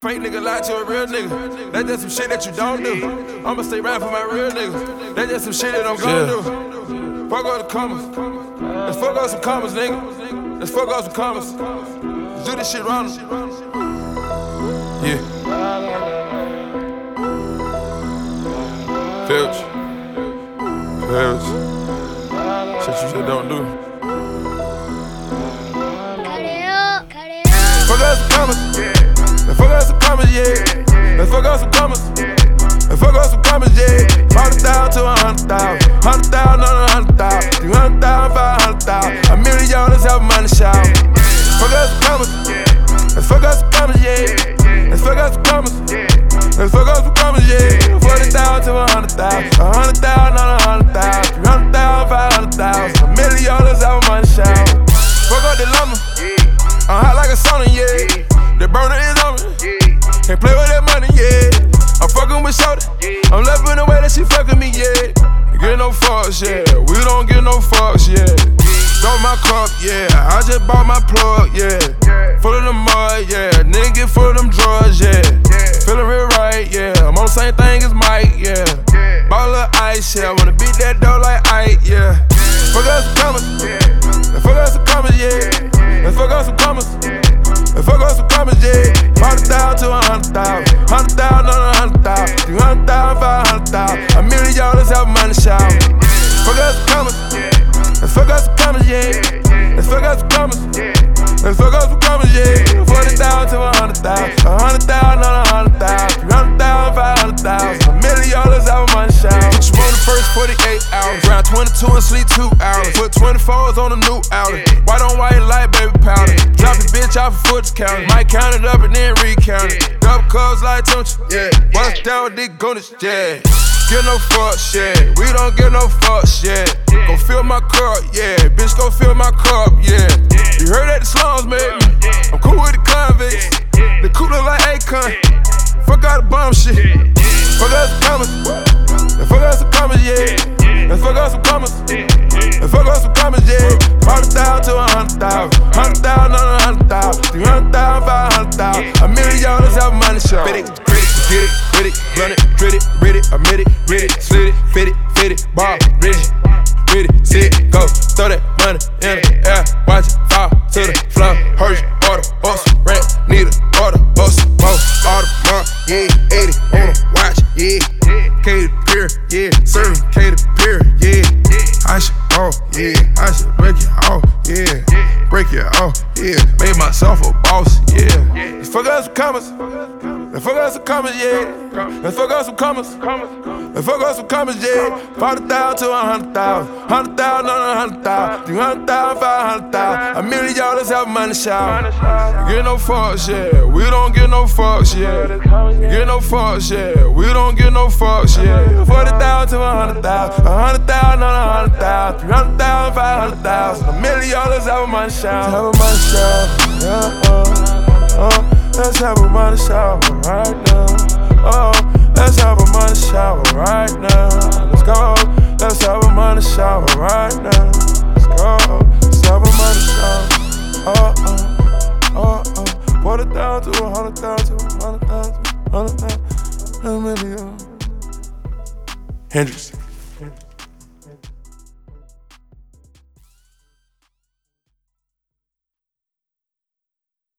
Fake nigga lie to a real nigga. That's just some shit that you don't do. I'ma stay right for my real nigga. That's just some shit that I'm gon' do. Fuck all the commas. Let's fuck up some commas, nigga. Let's fuck up some commas. Let's do this shit wrong. Yeah. Filch. Shit you just don't do. Fuck up some commas. Let's fuck up some commas, yeah. Let's fuck up some commas. Let's fuck up some commas, yeah. 40,000 to 100,000. 100,000 on 100,000. 300,000, 500,000. $1 million, let's have money shout. Fuck up some commas. Let's fuck up some commas, yeah. Let's fuck up some commas. Let's fuck up some commas, yeah. 40,000 to 100,000. 100,000 on 100,000. 300,000, 500,000. $1 million, let's have money shout. Fuck up the lumber. I'm hot like a sauna, yeah. The burner is on me. Can't play with that money, yeah. I'm fucking with shorty. I'm loving the way that she fucking me, yeah. Get no fucks, yeah. We don't get no fucks, yeah. Throw my cup, yeah. I just bought my plug, yeah. Full of the mud, yeah. Nigga get full of them drugs, yeah. Feeling real right, yeah. I'm on the same thing as Mike, yeah. Ball of ice, yeah. I wanna beat that dough like Ike, yeah. Fuck up some commas. Let's fuck up some commas, yeah. Let's fuck up some commas. Let's fuck up some commas, yeah. 40,000 to 100,000. 100,000 on 100,000. 300,000, 500,000. $1 million, let's have money shout. Fuck up some commas. Let's fuck up some commas, yeah. Let's fuck up some commas. Let's fuck up some commas, yeah. 40,000 to 100,000. 100,000 on 100,000. 300,000, 500,000. $1 million, let's have money shout. Put you on the first 48 hours. Round 22 and sleep 2 hours. Put 24s on a new outlet. White on white like baby powder. Drop the bitch off a foot counter. Might count it up and then recount it. Double cups like Tunch, yeah. Bust down with Dick Gunners, yeah. Get no fucks, yeah. We don't get no fucks, yeah. Go fill my cup, yeah. Bitch, go fill my cup, yeah. You heard that the slums made me. I'm cool with the convicts. The cool look like Akon. Fuck out the bum shit. Fuck out some commas. Let's fuck out some commas, yeah. Let's fuck out some commas. Let's fuck out some commas, yeah. 40,000 to 100,000. 100,000 on 100,000. 300,000, 500,000. $1 million, let's have money show. Fit it, grit it, get it, with it, blunt it, grit it, read it, admit it, read it, slit it, fit it, ball, rigid, with it, sit it, go, throw that money in the air, watch it fall to the floor, hurry, order, bus, rent, need a order, bus, most, all the month, yeah, 80 on the watch, yeah, K to pier, yeah, serving K to pier, yeah, I should, yeah, I should break it off, yeah, break it off, yeah, made myself a boss, yeah, let's fuck up some commas. Let's fuck up some commas, yeah. Let's fuck up some commas. Let's fuck up some commas, yeah. 40,000 to 100,000. 100,000 on 100,000. 300,000, 500,000. $1 million, let's have money shout. Get no fucks, yeah. We don't get no fucks, yeah. Get no fucks, yeah. We don't get no fucks, yeah. 40,000 to 100,000. 100,000 on 100,000. 300,000, 500,000. $1 million, let's have money shout. Have a money shout, yeah. Let's have a money shower right now. Oh, let's have a money shower right now. Let's go. Let's have a money shower right now. Let's go. Let's have a money shower. 40,000 to 100,000. 100,000. 100,000. $1 million. Hendrix.